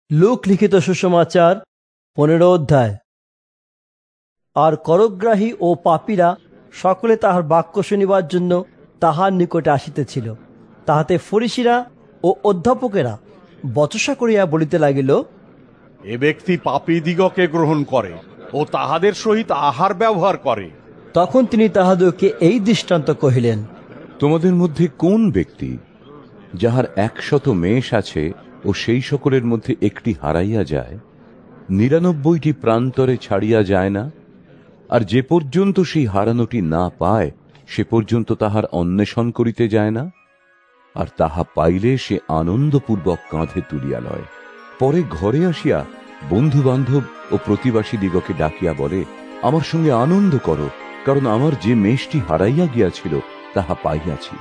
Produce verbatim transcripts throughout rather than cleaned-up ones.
লূক লিখিত সুসমাচার পনেরো অধ্যায়। আর করগ্রাহী ও পাপীরা সকলে তাহার বাক্য শুনিবার জন্য তাহার নিকটে আসিতেছিল। তাহাতে ফরিসীরা ও অধ্যাপকেরা বচসা করিয়া বলিতে লাগিল, এ ব্যক্তি পাপীদিগকে গ্রহণ করে ও তাহাদের সহিত আহার ব্যবহার করে। তখন তিনি তাহাদেরকে এই দৃষ্টান্ত কহিলেন, তোমাদের মধ্যে কোন ব্যক্তি যাহার একশত মেষ আছে ও সেই সকলের মধ্যে একটি হারাইয়া যায়, নিরানব্বইটি প্রান্তরে ছাড়িয়া যায় না, আর যে পর্যন্ত সেই হারানোটি না পায় সে পর্যন্ত তাহার অন্বেষণ করিতে যায় না? আর তাহা পাইলে সে আনন্দপূর্বক কাঁধে তুলিয়া লয়। পরে ঘরে আসিয়া বন্ধু বান্ধব ও প্রতিবাসী দিগকে ডাকিয়া বলে, আমার সঙ্গে আনন্দ করো, কারণ আমার যে মেষটি হারাইয়া গিয়াছিল তাহা পাইয়াছি।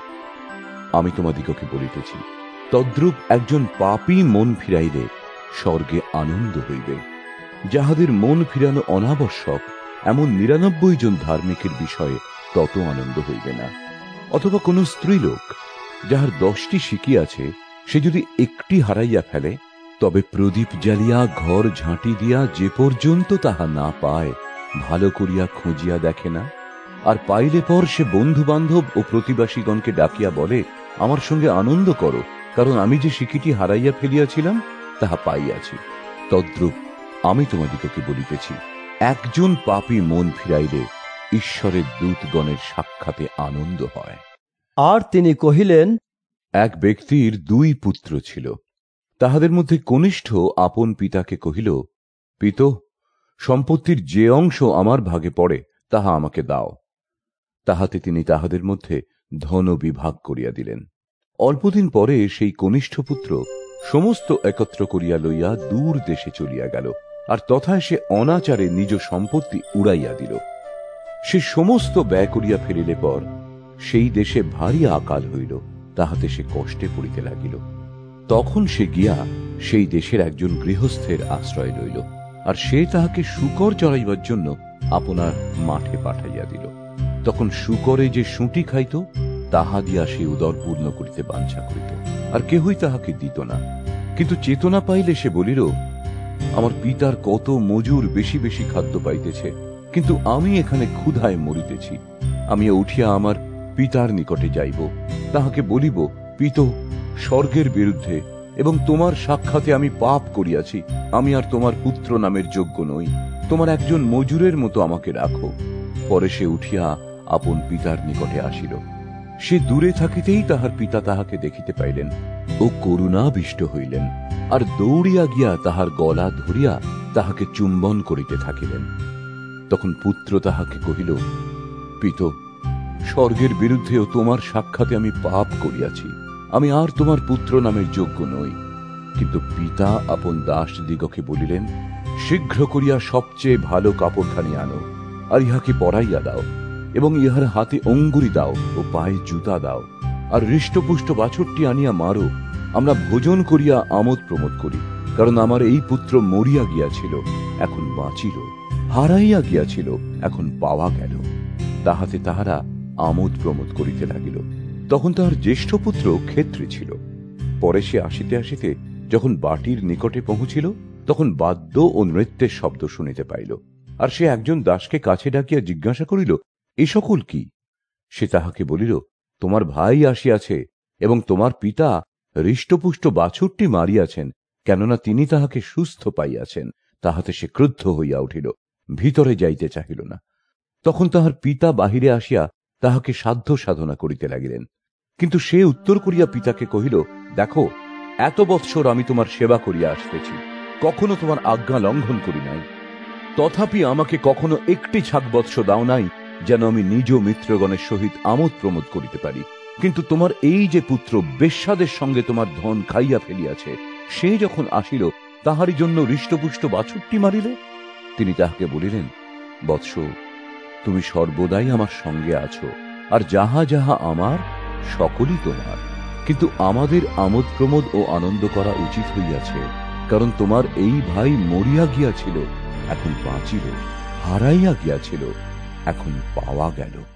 আমি তোমাদিগকে বলিতেছি, তদ্রূপ একজন পাপী মন ফিরাইলে স্বর্গে আনন্দ হইবে। যাহাদের মন ফিরানো অনাবশ্যক, এমন নিরানব্বই জন ধার্মিকের বিষয়ে তত আনন্দ হইবে না। অথবা কোন স্ত্রীলোক যাহার দশটি সিকি আছে, সে যদি একটি হারাইয়া ফেলে, তবে প্রদীপ জ্বালিয়া ঘর ঝাঁটি দিয়া যে পর্যন্ত তাহা না পায় ভালো করিয়া খুঁজিয়া দেখে না? আর পাইলে পর সে বন্ধু বান্ধব ও প্রতিবাসীগণকে ডাকিয়া বলে, আমার সঙ্গে আনন্দ করো, কারণ আমি যে সিকিটি হারাইয়া ফেলিয়াছিলাম তাহা পাইয়াছি। তদ্রূপ আমি তোমাদিগকে বলিতেছি, একজন পাপী মন ফিরাইলে ঈশ্বরের দূতগণের সাক্ষাতে আনন্দ হয়। আর তিনি কহিলেন, এক ব্যক্তির দুই পুত্র ছিল। তাহাদের মধ্যে কনিষ্ঠ আপন পিতাকে কহিল, পিত, সম্পত্তির যে অংশ আমার ভাগে পড়ে তাহা আমাকে দাও। তাহাতে তিনি তাহাদের মধ্যে ধন বিভাগ করিয়া দিলেন। অল্পদিন পরে সেই কনিষ্ঠ পুত্র সমস্ত একত্র করিয়া লইয়া দূর দেশে চলিয়া গেল, আর তথায় সে অনাচারে নিজ সম্পত্তি উড়াইয়া দিল। সে সমস্ত ব্যয় করিয়া ফেলিলে পর সেই দেশে ভারী আকাল হইল, তাহাতে সে কষ্টে পড়িতে লাগিল। তখন সে গিয়া সেই দেশের একজন গৃহস্থের আশ্রয় লইল, আর সে তাহাকে শূকর চড়াইবার জন্য আপনার মাঠে পাঠাইয়া দিল। তখন শূকরে যে শুঁটি খাইত, তাহা দিয়া সে উদর পূর্ণ করিতে বাঞ্ছা করিত, আর কেহই তাহাকে দিত না। কিন্তু চেতনা পাইলে সে বলিল, আমার পিতার কত মজুর বেশি বেশি খাদ্য পাইতেছে, কিন্তু আমি এখানে ক্ষুধায় মরিতেছি। আমি উঠিয়া আমার পিতার নিকটে যাইব, তাহাকে বলিব, পিত, স্বর্গের বিরুদ্ধে এবং তোমার সাক্ষাতে আমি পাপ করিয়াছি। আমি আর তোমার পুত্র নামের যোগ্য নই, তোমার একজন মজুরের মতো আমাকে রাখো। পরে সে উঠিয়া আপন পিতার নিকটে আসিল। সে দূরে থাকিতেই তাহার পিতা তাহাকে দেখিতে পাইলেন ও করুণাবিষ্ট হইলেন, আর দৌড়িয়া গিয়া তাহার গলা ধরিয়া তাহাকে চুম্বন করিতে থাকিলেন। তখন পুত্র তাহাকে কহিল, পিত, স্বর্গের বিরুদ্ধে ও তোমার সাক্ষাতে আমি পাপ করিয়াছি। আমি আর তোমার পুত্র নামের যোগ্য নই। কিন্তু পিতা আপন দাস দিগকে বলিলেন, শীঘ্র করিয়া সবচেয়ে ভালো কাপড়খানি আনো, আর ইহাকে পরাইয়া দাও, এবং ইহার হাতে অঙ্গুরি দাও ও পায়ে জুতা দাও, আর হৃষ্টপুষ্ট বাছুরটি আনিয়া মারো। আমরা ভোজন করিয়া আমোদ প্রমোদ করি, কারণ আমার এই পুত্র মরিয়া গিয়াছিল, এখন বাঁচিল, হারাইয়া গিয়াছিল, এখন পাওয়া গেল। তাহাতে তাহারা আমোদ প্রমোদ করিতে লাগিল। তখন তাহার জ্যেষ্ঠ পুত্র ক্ষেত্রে ছিল। পরে সে আসিতে আসিতে যখন বাটির নিকটে পৌঁছিল, তখন বাদ্য ও নৃত্যের শব্দ শুনিতে পাইল। আর সে একজন দাসকে কাছে ডাকিয়া জিজ্ঞাসা করিল, এই সকল কি? সে তাহাকে বলিল, তোমার ভাই আসিয়াছে, এবং তোমার পিতা হৃষ্টপুষ্ট বাছুরটি মারিয়াছেন, কেননা তিনি তাহাকে সুস্থ পাইয়াছেন। তাহাতে সে ক্রুদ্ধ হইয়া উঠিল, ভিতরে যাইতে চাহিল না। তখন তাহার পিতা বাহিরে আসিয়া তাহাকে সাধ্য সাধনা করিতে লাগিলেন। কিন্তু সে উত্তর করিয়া পিতাকে কহিল, দেখো, এত বৎসর আমি তোমার সেবা করিয়া আসতেছি, কখনো তোমার আজ্ঞা লঙ্ঘন করি নাই। তথাপি আমাকে কখনো একটি ছাগবৎস দাও নাই, যেন আমি নিজ মিত্রগণের সহিত আমোদ প্রমোদ করিতে পারি। কিন্তু তোমার এই যে পুত্র বেশ্যাদের সঙ্গে তোমার ধন খাইয়া ফেলিয়াছে, সে যখন আসিল, তাহারই জন্য হৃষ্টপুষ্ট বাছুরটি মারিলে। তিনি তাহাকে বলিলেন, বৎস, তুমি সর্বদাই আমার সঙ্গে আছো, আর যাহা যাহা আমার সকলই তোমার। কিন্তু আমাদের আমোদ প্রমোদ ও আনন্দ করা উচিত হইয়াছে, কারণ তোমার এই ভাই মরিয়া গিয়াছিল, এখন বাঁচিল, হারাইয়া গিয়াছিল, এখন পাওয়া গেল।